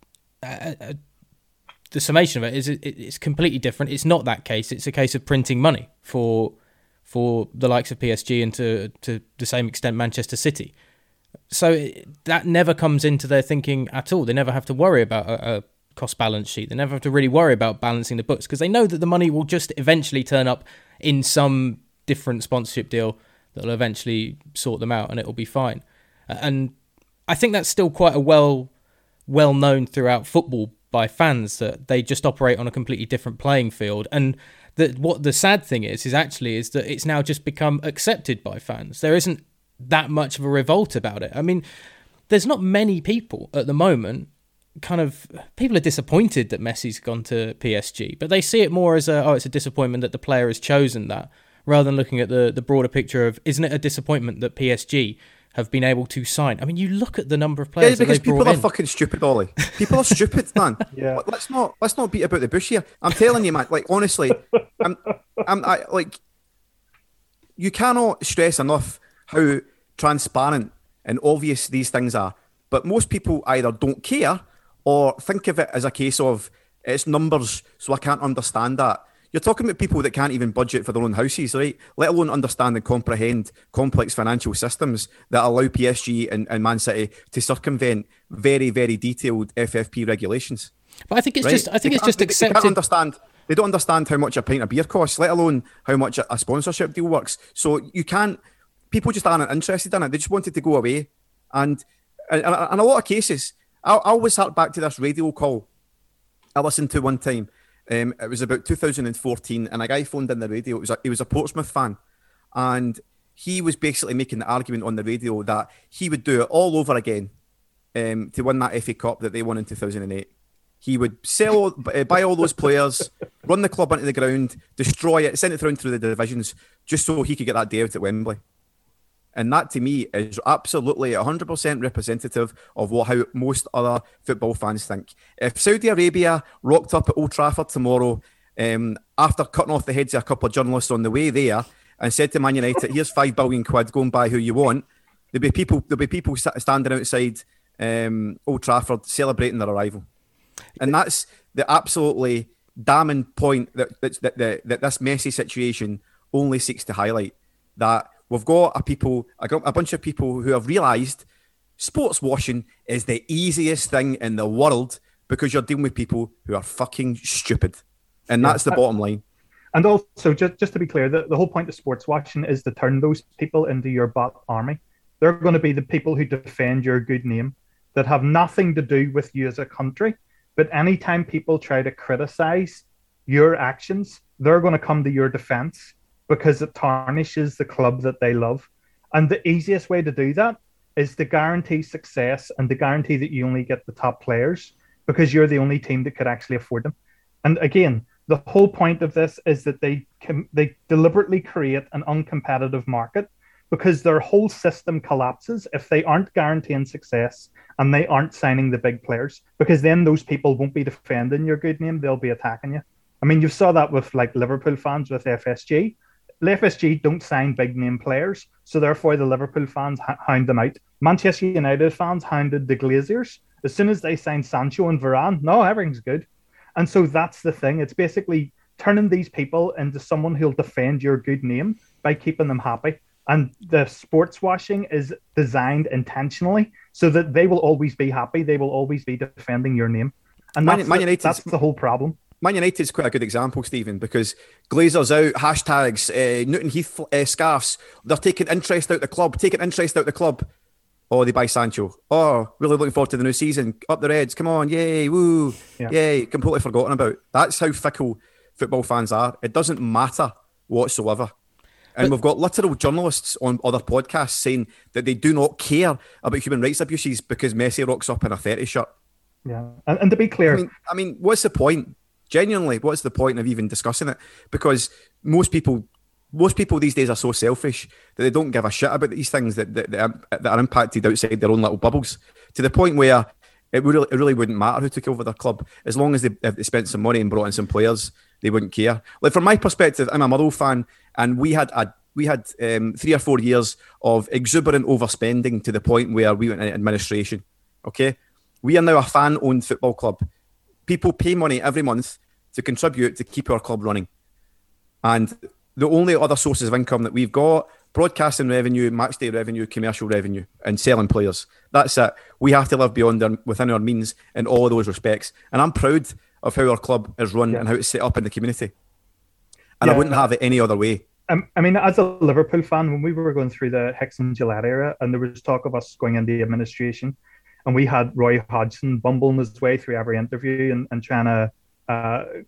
the summation of it is it's completely different. It's not that case. It's a case of printing money for the likes of PSG and to the same extent Manchester City. So that never comes into their thinking at all. They never have to worry about a cost balance sheet. They never have to really worry about balancing the books, because they know that the money will just eventually turn up in some different sponsorship deal that will eventually sort them out, and it will be fine. And I think that's still quite a well known throughout football by fans, that they just operate on a completely different playing field. And that what the sad thing is that it's now just become accepted by fans. There isn't that much of a revolt about it. I mean, there's not many people at the moment, people are disappointed that Messi's gone to PSG, but they see it more as it's a disappointment that the player has chosen that, rather than looking at the broader picture of, isn't it a disappointment that PSG have been able to sign? I mean, you look at the number of players that they've brought in. Because people are fucking stupid, Ollie. People are stupid, man. Yeah. Let's not beat about the bush here. I'm telling you, man. Like, honestly, you cannot stress enough how transparent and obvious these things are. But most people either don't care or think of it as a case of it's numbers, so I can't understand that. You're talking about people that can't even budget for their own houses, right? Let alone understand and comprehend complex financial systems that allow PSG and Man City to circumvent very, very detailed FFP regulations. But I think it's just accepted. They don't understand how much a pint of beer costs, let alone how much a sponsorship deal works. So people just aren't interested in it. They just wanted to go away. And in a lot of cases, I always hark back to this radio call I listened to one time. It was about 2014, and a guy phoned in the radio. He was a Portsmouth fan, and he was basically making the argument on the radio that he would do it all over again to win that FA Cup that they won in 2008. He would buy all those players, run the club into the ground, destroy it, send it through the divisions, just so he could get that day out at Wembley. And that, to me, is absolutely 100% representative of how most other football fans think. If Saudi Arabia rocked up at Old Trafford tomorrow, after cutting off the heads of a couple of journalists on the way there, and said to Man United, "Here's £5 billion, go and buy who you want," there'll be people standing outside Old Trafford celebrating their arrival. And that's the absolutely damning point that this messy situation only seeks to highlight. That we've got a bunch of people who have realised sports washing is the easiest thing in the world because you're dealing with people who are fucking stupid. And that's the bottom line. And also, just to be clear, the whole point of sports washing is to turn those people into your bot army. They're going to be the people who defend your good name, that have nothing to do with you as a country. But anytime people try to criticize your actions, they're going to come to your defense because it tarnishes the club that they love. And the easiest way to do that is to guarantee success and to guarantee that you only get the top players because you're the only team that could actually afford them. And again, the whole point of this is that they deliberately create an uncompetitive market because their whole system collapses if they aren't guaranteeing success and they aren't signing the big players, because then those people won't be defending your good name, they'll be attacking you. I mean, you saw that with like Liverpool fans with FSG. The FSG don't sign big name players, so therefore the Liverpool fans hound them out. Manchester United fans hounded the Glaziers. As soon as they signed Sancho and Varane, no, everything's good. And so that's the thing. It's basically turning these people into someone who'll defend your good name by keeping them happy. And the sports washing is designed intentionally so that they will always be happy. They will always be defending your name. And that's the whole problem. Man United is quite a good example, Stephen, because Glazers out, hashtags, Newton Heath scarves. They're taking interest out the club. Oh, they buy Sancho. Oh, really looking forward to the new season. Up the Reds. Come on. Yay. Woo. Yeah. Yay. Completely forgotten about. That's how fickle football fans are. It doesn't matter whatsoever. And we've got literal journalists on other podcasts saying that they do not care about human rights abuses because Messi rocks up in a 30 shirt. Yeah. And to be clear... I mean, what's the point? Genuinely, what's the point of even discussing it? Because most people these days are so selfish that they don't give a shit about these things that are impacted outside their own little bubbles, to the point where it really wouldn't matter who took over their club. As long as they spent some money and brought in some players, they wouldn't care. Like, from my perspective, I'm a Motherwell fan, and we had 3 or 4 years of exuberant overspending to the point where we went into administration. Okay, we are now a fan-owned football club. People pay money every month to contribute to keep our club running. And the only other sources of income that we've got, broadcasting revenue, matchday revenue, commercial revenue, and selling players. That's it. We have to live within our means in all of those respects. And I'm proud of how our club is run and how it's set up in the community. And I wouldn't have it any other way. I mean, as a Liverpool fan, when we were going through the Hicks and Gillette era and there was talk of us going into administration, and we had Roy Hodgson bumbling his way through every interview and trying to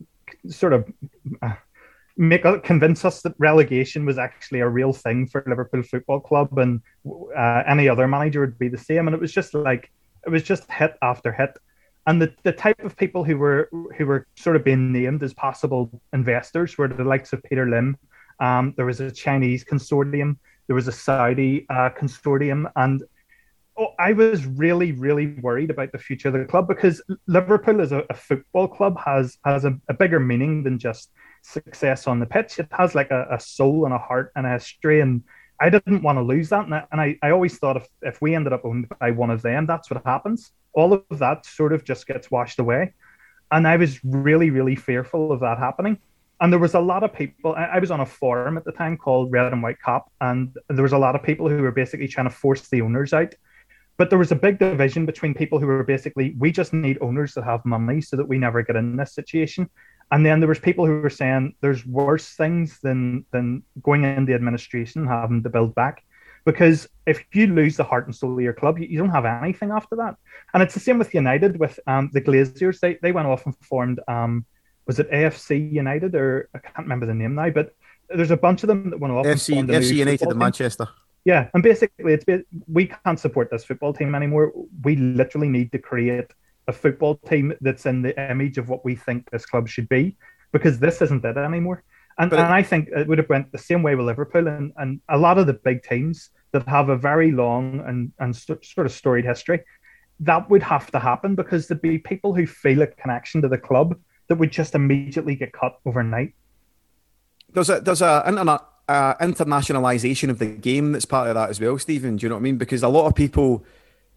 convince us that relegation was actually a real thing for Liverpool Football Club, and any other manager would be the same. And it was just hit after hit. And the type of people who were sort of being named as possible investors were the likes of Peter Lim. There was a Chinese consortium, there was a Saudi consortium, and I was really, really worried about the future of the club, because Liverpool as a football club has a bigger meaning than just success on the pitch. It has like a soul and a heart and a history, and I didn't want to lose that. And I always thought if we ended up owned by one of them, that's what happens. All of that sort of just gets washed away. And I was really, really fearful of that happening. And there was a lot of people, I was on a forum at the time called Red and White Cop, and there was a lot of people who were basically trying to force the owners out. But there was a big division between people who were basically, we just need owners that have money so that we never get in this situation. And then there was people who were saying there's worse things than going into administration and having to build back. Because if you lose the heart and soul of your club, you don't have anything after that. And it's the same with United, with the Glaziers. They went off and formed, was it AFC United, or I can't remember the name now, but there's a bunch of them that went off FC, and formed FC United in Manchester. Yeah, and basically we can't support this football team anymore. We literally need to create a football team that's in the image of what we think this club should be, because this isn't it anymore. And I think it would have went the same way with Liverpool and a lot of the big teams that have a very long and sort of storied history. That would have to happen, because there'd be people who feel a connection to the club that would just immediately get cut overnight. There's a internationalization of the game that's part of that as well, Stephen. Do you know what I mean? Because a lot of people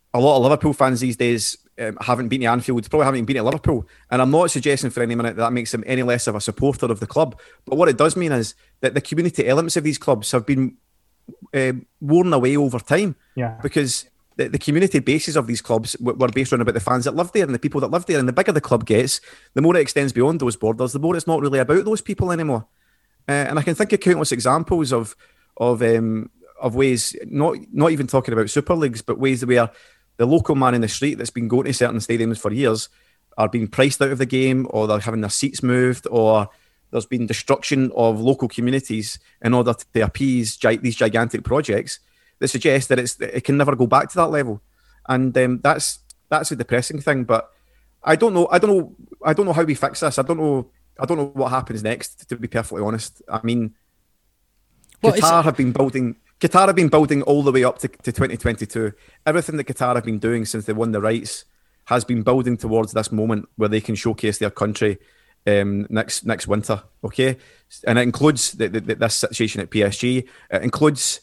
a lot of Liverpool fans these days haven't been to Anfield, probably haven't been to Liverpool. And I'm not suggesting for any minute that makes them any less of a supporter of the club. But what it does mean is that the community elements of these clubs have been worn away over time. Yeah. Because the community bases of these clubs were based around about the fans that live there and the people that live there. And the bigger the club gets, the more it extends beyond those borders, the more it's not really about those people anymore. And I can think of countless examples of ways, not even talking about Super Leagues, but ways where the local man in the street that's been going to certain stadiums for years are being priced out of the game, or they're having their seats moved, or there's been destruction of local communities in order to appease these gigantic projects that suggest that it can never go back to that level. And that's a depressing thing. But I don't know how we fix this. I don't know what happens next, to be perfectly honest. I mean, Qatar have been building all the way up to 2022. Everything that Qatar have been doing since they won the rights has been building towards this moment where they can showcase their country next winter. Okay, and it includes this situation at PSG. It includes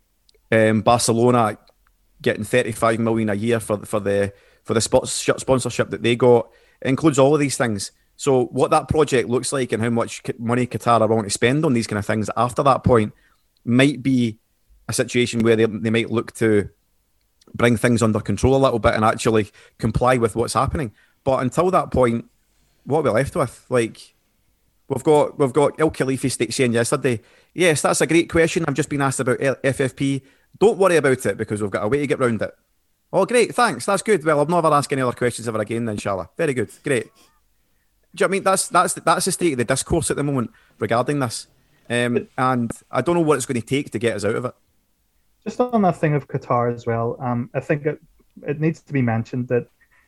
Barcelona getting 35 million a year for the sponsorship that they got. It includes all of these things. So what that project looks like and how much money Qatar are willing to spend on these kind of things after that point might be a situation where they might look to bring things under control a little bit and actually comply with what's happening. But until that point, what are we left with? Like, we've got El Khalifi saying yesterday, yes, that's a great question. I've just been asked about FFP. Don't worry about it because we've got a way to get round it. Oh, great, thanks. That's good. Well, I'll never ask any other questions ever again then, inshallah. Very good, great. Do you know what I mean? That's the state of the discourse at the moment regarding this. And I don't know what it's going to take to get us out of it. Just on that thing of Qatar as well, I think it needs to be mentioned that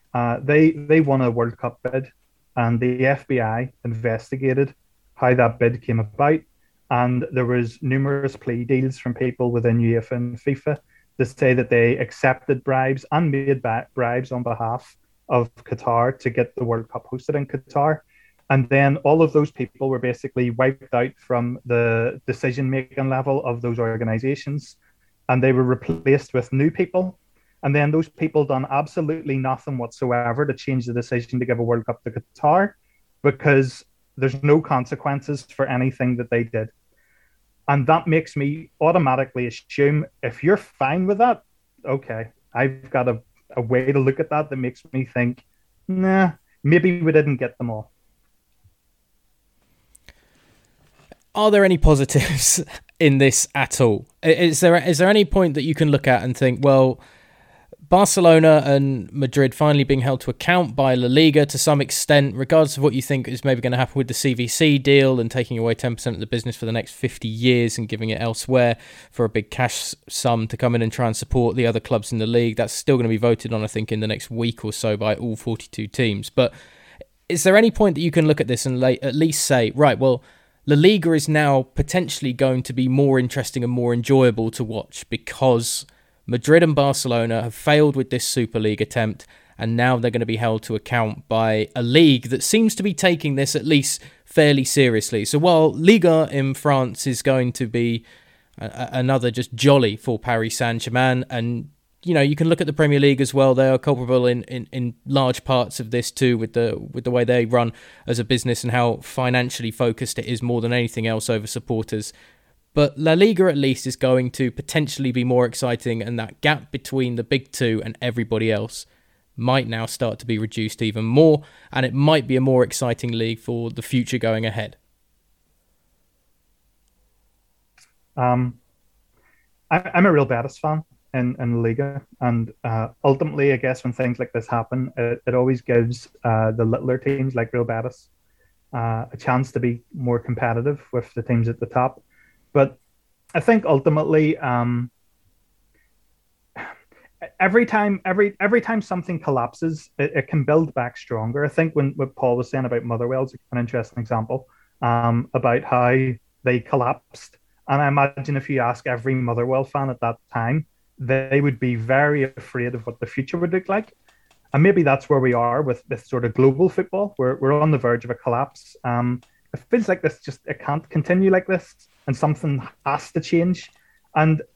they won a World Cup bid, and the FBI investigated how that bid came about, and there was numerous plea deals from people within UEFA and FIFA to say that they accepted bribes and made bribes on behalf of Qatar to get the World Cup hosted in Qatar. And then all of those people were basically wiped out from the decision-making level of those organizations, and they were replaced with new people. And then those people done absolutely nothing whatsoever to change the decision to give a World Cup to Qatar, because there's no consequences for anything that they did. And that makes me automatically assume, if you're fine with that, okay, I've got a way to look at that makes me think, nah, maybe we didn't get them all. Are there any positives in this at all? Is there any point that you can look at and think, well, Barcelona and Madrid finally being held to account by La Liga to some extent, regardless of what you think is maybe going to happen with the CVC deal and taking away 10% of the business for the next 50 years and giving it elsewhere for a big cash sum to come in and try and support the other clubs in the league. That's still going to be voted on, I think, in the next week or so by all 42 teams. But is there any point that you can look at this and at least say, right, well, La Liga is now potentially going to be more interesting and more enjoyable to watch because Madrid and Barcelona have failed with this Super League attempt, and now they're going to be held to account by a league that seems to be taking this at least fairly seriously. So while Liga in France is going to be another just jolly for Paris Saint-Germain, and you know, you can look at the Premier League as well. They are culpable in large parts of this too, with the way they run as a business and how financially focused it is more than anything else over supporters. But La Liga at least is going to potentially be more exciting, and that gap between the big two and everybody else might now start to be reduced even more, and it might be a more exciting league for the future going ahead. I'm a real Betis fan in La Liga, and ultimately, I guess when things like this happen, it always gives the littler teams like Real Betis a chance to be more competitive with the teams at the top. But I think ultimately, every time something collapses, it can build back stronger. I think what Paul was saying about Motherwell is an interesting example about how they collapsed. And I imagine if you ask every Motherwell fan at that time, they would be very afraid of what the future would look like. And maybe that's where we are with this sort of global football. We're on the verge of a collapse. It feels like it can't continue like this, and something has to change. And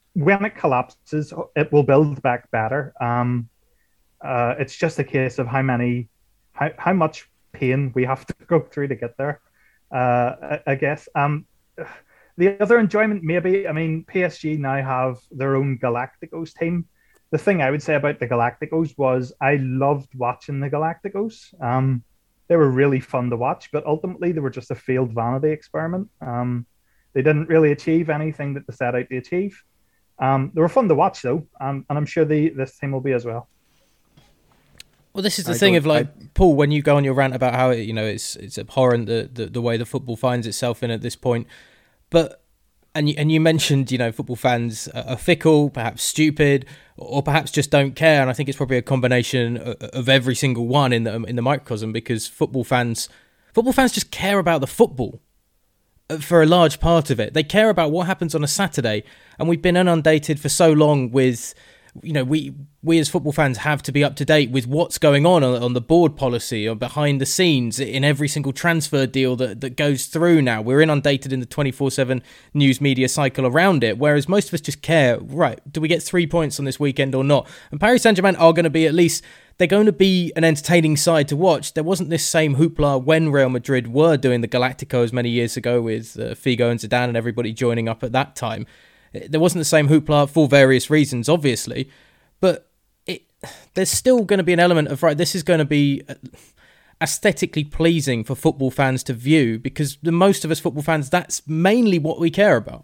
when it collapses, it will build back better. It's just a case of how much pain we have to go through to get there. I guess. The other enjoyment, maybe, I mean, PSG now have their own Galacticos team. The thing I would say about the Galacticos was I loved watching the Galacticos. They were really fun to watch, but ultimately they were just a failed vanity experiment. They didn't really achieve anything that they set out to achieve. They were fun to watch, though, and I'm sure this team will be as well. Well, this is the thing of Paul, when you go on your rant about how it's abhorrent the way the football finds itself in at this point, but and you mentioned football fans are fickle, perhaps stupid, or perhaps just don't care, and I think it's probably a combination of every single one in the microcosm, because football fans just care about the football for a large part of it. They care about what happens on a Saturday, and we've been inundated for so long with. We as football fans have to be up to date with what's going on the board policy or behind the scenes in every single transfer deal that goes through now. We're inundated in the 24/7 news media cycle around it, whereas most of us just care, right, do we get 3 points on this weekend or not? And Paris Saint-Germain are going to be they're going to be an entertaining side to watch. There wasn't this same hoopla when Real Madrid were doing the Galacticos many years ago with Figo and Zidane and everybody joining up at that time. There wasn't the same hoopla for various reasons, obviously, but there's still going to be an element of, right, this is going to be aesthetically pleasing for football fans to view, because the most of us football fans, that's mainly what we care about.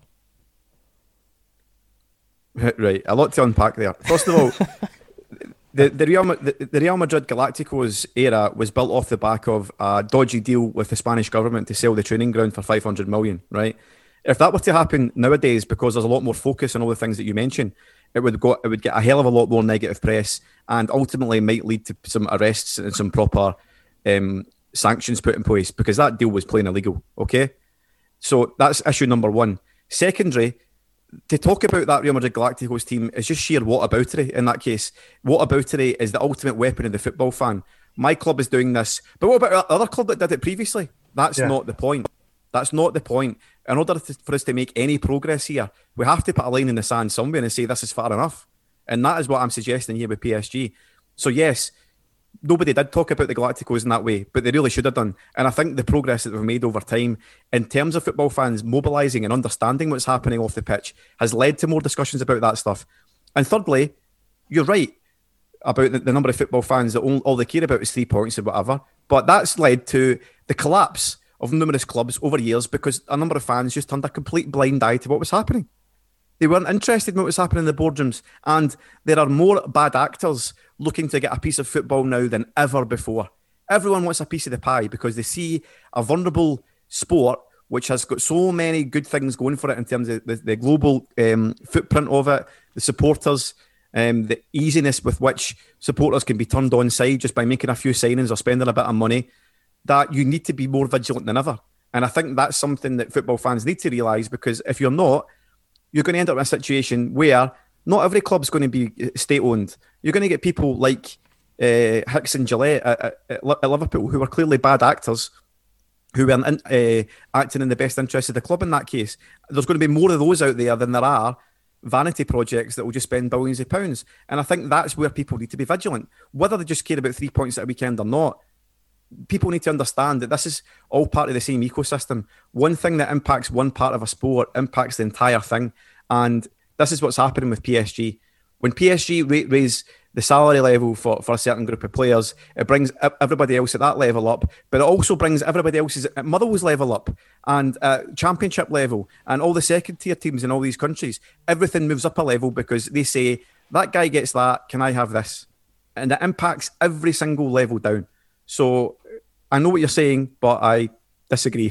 Right, a lot to unpack there. First of all, the Real Madrid Galacticos era was built off the back of a dodgy deal with the Spanish government to sell the training ground for 500 million, right? If that were to happen nowadays, because there's a lot more focus on all the things that you mentioned, it would get a hell of a lot more negative press, and ultimately might lead to some arrests and some proper sanctions put in place, because that deal was plain illegal. Okay, so that's issue number one. Secondary, to talk about that Real Madrid Galacticos team is just sheer whataboutery. In that case, whataboutery is the ultimate weapon of the football fan. My club is doing this, but what about other club that did it previously? That's not the point. That's not the point. In order for us to make any progress here, we have to put a line in the sand somewhere and say this is far enough. And that is what I'm suggesting here with PSG. So yes, nobody did talk about the Galacticos in that way, but they really should have done. And I think the progress that we've made over time in terms of football fans mobilising and understanding what's happening off the pitch has led to more discussions about that stuff. And thirdly, you're right about the number of football fans that all they care about is 3 points or whatever. But that's led to the collapse of numerous clubs over years, because a number of fans just turned a complete blind eye to what was happening. They weren't interested in what was happening in the boardrooms, and there are more bad actors looking to get a piece of football now than ever before. Everyone wants a piece of the pie because they see a vulnerable sport which has got so many good things going for it in terms of the global footprint of it, the supporters, the easiness with which supporters can be turned on side just by making a few signings or spending a bit of money, that you need to be more vigilant than ever. And I think that's something that football fans need to realise, because if you're not, you're going to end up in a situation where not every club's going to be state-owned. You're going to get people like Hicks and Gillette at Liverpool, who were clearly bad actors, who weren't acting in the best interest of the club in that case. There's going to be more of those out there than there are vanity projects that will just spend billions of pounds. And I think that's where people need to be vigilant. Whether they just care about 3 points at a weekend or not, people need to understand that this is all part of the same ecosystem. One thing that impacts one part of a sport impacts the entire thing. And this is what's happening with PSG. When PSG raise the salary level for a certain group of players, it brings everybody else at that level up, but it also brings everybody else's at Motherwell's level up, and championship level, and all the second tier teams in all these countries. Everything moves up a level because they say, that guy gets that, can I have this? And it impacts every single level down. So I know what you're saying, but I disagree.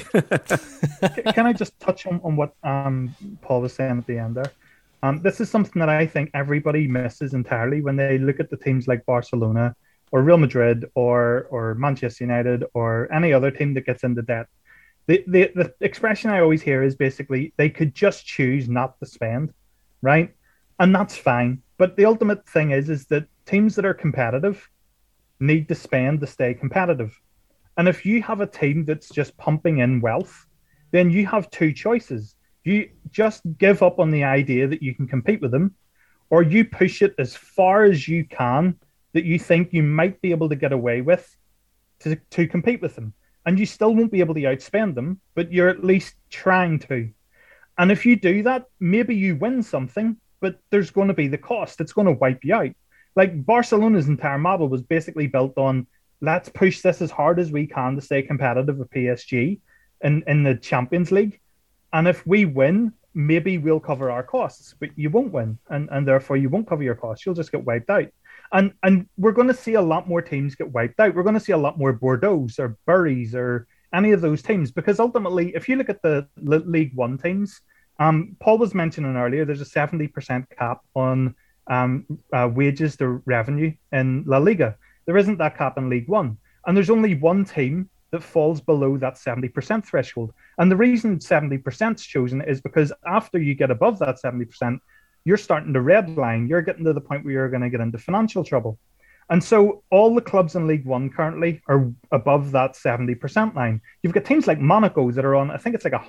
Can I just touch on what Paul was saying at the end there? This is something that I think everybody misses entirely when they look at the teams like Barcelona or Real Madrid or Manchester United or any other team that gets into debt. The expression I always hear is basically they could just choose not to spend, right? And that's fine. But the ultimate thing is that teams that are competitive need to spend to stay competitive. And if you have a team that's just pumping in wealth, then you have two choices. You just give up on the idea that you can compete with them, or you push it as far as you can that you think you might be able to get away with to compete with them. And you still won't be able to outspend them, but you're at least trying to. And if you do that, maybe you win something, but there's going to be the cost. It's going to wipe you out. Like Barcelona's entire model was basically built on, let's push this as hard as we can to stay competitive with PSG in the Champions League. And if we win, maybe we'll cover our costs, but you won't win. And therefore you won't cover your costs. You'll just get wiped out. And we're going to see a lot more teams get wiped out. We're going to see a lot more Bordeaux or Bury's or any of those teams, because ultimately, if you look at the League One teams, Paul was mentioning earlier, there's a 70% cap on wages to revenue in La Liga. There isn't that cap in League One. And there's only one team that falls below that 70% threshold. And the reason 70% is chosen is because after you get above that 70%, you're starting to redline. You're getting to the point where you're going to get into financial trouble. And so all the clubs in League One currently are above that 70% line. You've got teams like Monaco that are on, I think it's like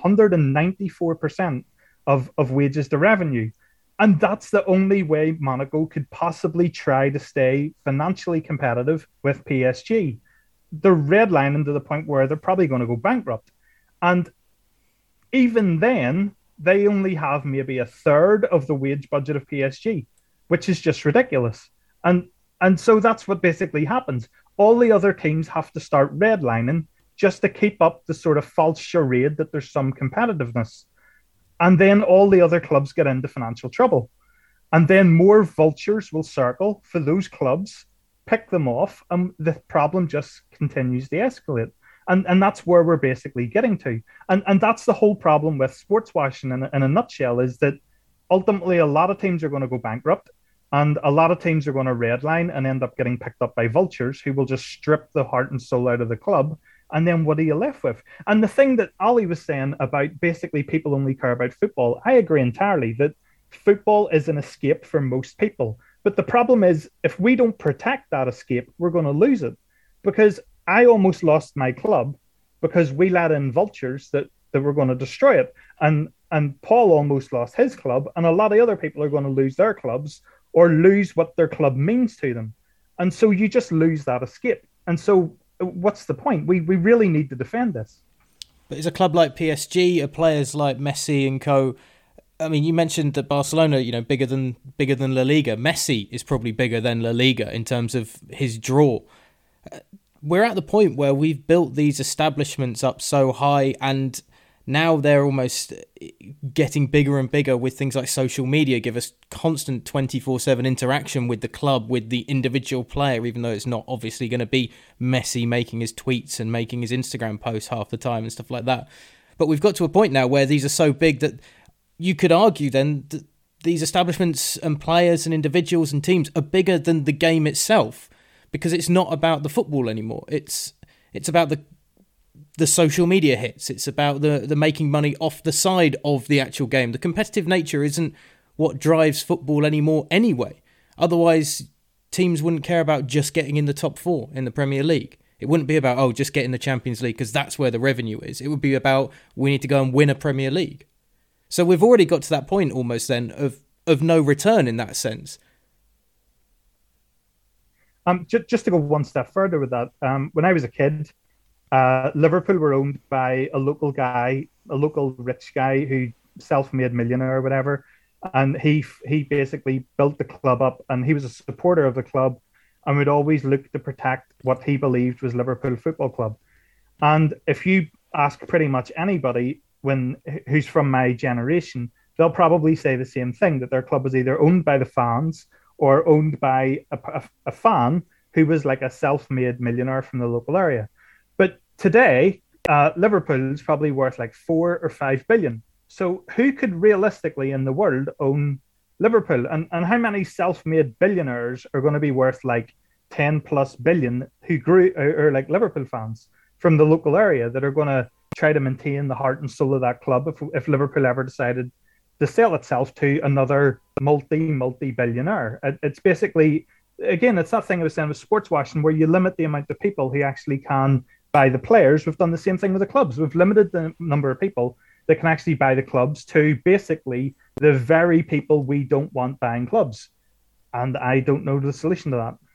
194% of wages to revenue. And that's the only way Monaco could possibly try to stay financially competitive with PSG. They're redlining to the point where they're probably going to go bankrupt. And even then, they only have maybe a third of the wage budget of PSG, which is just ridiculous. And so that's what basically happens. All the other teams have to start redlining just to keep up the sort of false charade that there's some competitiveness. And then all the other clubs get into financial trouble. And then more vultures will circle for those clubs, pick them off, and the problem just continues to escalate. And that's where we're basically getting to. And that's the whole problem with sports washing in a nutshell, is that ultimately a lot of teams are going to go bankrupt, and a lot of teams are going to redline and end up getting picked up by vultures who will just strip the heart and soul out of the club. And then what are you left with? And the thing that Ollie was saying about basically people only care about football, I agree entirely that football is an escape for most people. But the problem is, if we don't protect that escape, we're going to lose it. Because I almost lost my club because we let in vultures that were going to destroy it. And Paul almost lost his club, and a lot of other people are going to lose their clubs or lose what their club means to them. And so you just lose that escape. And so what's the point? We really need to defend this. But is a club like PSG, are players like Messi and co, I mean, you mentioned that Barcelona, bigger than La Liga. Messi is probably bigger than La Liga in terms of his draw. We're at the point where we've built these establishments up so high, and now they're almost getting bigger and bigger with things like social media, give us constant 24/7 interaction with the club, with the individual player, even though it's not obviously going to be Messi making his tweets and making his Instagram posts half the time and stuff like that. But we've got to a point now where these are so big that you could argue then that these establishments and players and individuals and teams are bigger than the game itself, because it's not about the football anymore. It's about the social media hits. It's about the making money off the side of the actual game. The competitive nature isn't what drives football anymore anyway. Otherwise, teams wouldn't care about just getting in the top four in the Premier League. It wouldn't be about, just get in the Champions League because that's where the revenue is. It would be about, we need to go and win a Premier League. So we've already got to that point almost then of no return in that sense. Just to go one step further with that, when I was a kid, Liverpool were owned by a local rich guy who self-made millionaire or whatever, and he basically built the club up, and he was a supporter of the club and would always look to protect what he believed was Liverpool Football Club. And if you ask pretty much anybody who's from my generation, they'll probably say the same thing, that their club was either owned by the fans or owned by a fan who was like a self-made millionaire from the local area. But today, Liverpool is probably worth like 4 or 5 billion. So who could realistically in the world own Liverpool? And how many self-made billionaires are going to be worth like 10 plus billion who are like Liverpool fans from the local area that are going to try to maintain the heart and soul of that club if Liverpool ever decided to sell itself to another multi-billionaire? It's basically, again, it's that thing I was saying with sports washing, where you limit the amount of people who actually can buy the players. We've done the same thing with the clubs. We've limited the number of people that can actually buy the clubs to basically the very people we don't want buying clubs. And I don't know the solution to that.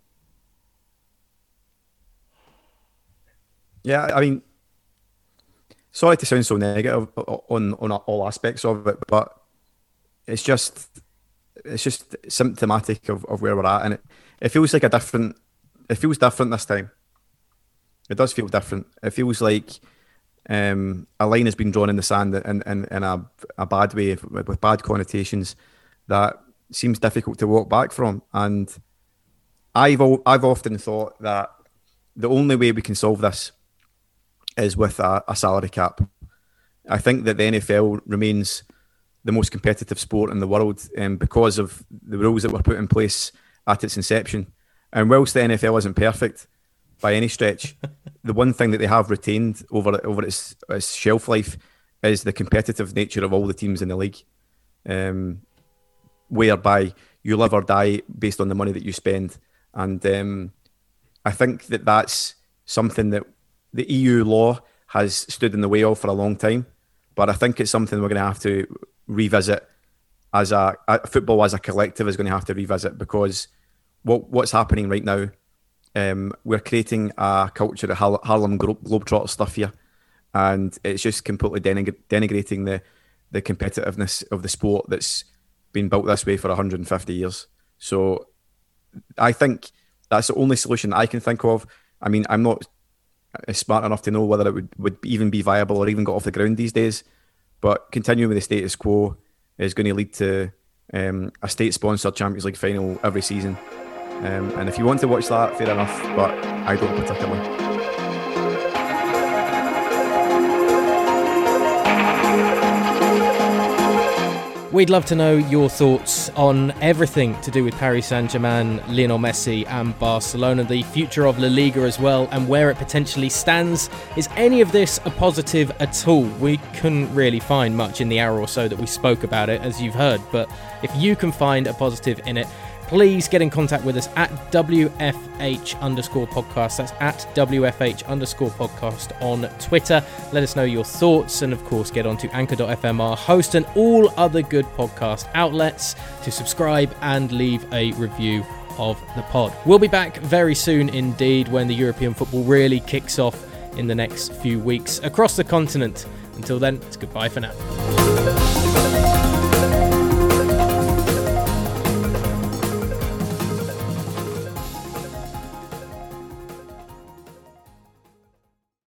Yeah, I mean, sorry to sound so negative on all aspects of it, but it's just symptomatic of where we're at, and it feels like it feels different this time. It does feel different. It feels like a line has been drawn in the sand in a bad way, with bad connotations, that seems difficult to walk back from. And I've often thought that the only way we can solve this is with a salary cap. I think that the NFL remains the most competitive sport in the world because of the rules that were put in place at its inception. And whilst the NFL isn't perfect by any stretch, the one thing that they have retained over its shelf life is the competitive nature of all the teams in the league, whereby you live or die based on the money that you spend. And I think that that's something that the EU law has stood in the way of for a long time, but I think it's something we're going to have to revisit as football as a collective is going to have to revisit, because what's happening right now, we're creating a culture of Harlem Globetrotter stuff here, and it's just completely denigrating the competitiveness of the sport that's been built this way for 150 years. So I think that's the only solution I can think of. I mean, I'm not smart enough to know whether it would even be viable or even get off the ground these days, but continuing with the status quo is going to lead to a state-sponsored Champions League final every season. And if you want to watch that, fair enough, but I don't particularly. We'd love to know your thoughts on everything to do with Paris Saint-Germain, Lionel Messi and Barcelona, the future of La Liga as well, and where it potentially stands. Is any of this a positive at all? We couldn't really find much in the hour or so that we spoke about it, as you've heard, but if you can find a positive in it, please get in contact with us at WFH_podcast. That's at WFH_podcast on Twitter. Let us know your thoughts, and of course get on to Anchor.fm, our host, and all other good podcast outlets to subscribe and leave a review of the pod. We'll be back very soon indeed, when the European football really kicks off in the next few weeks across the continent. Until then, it's goodbye for now.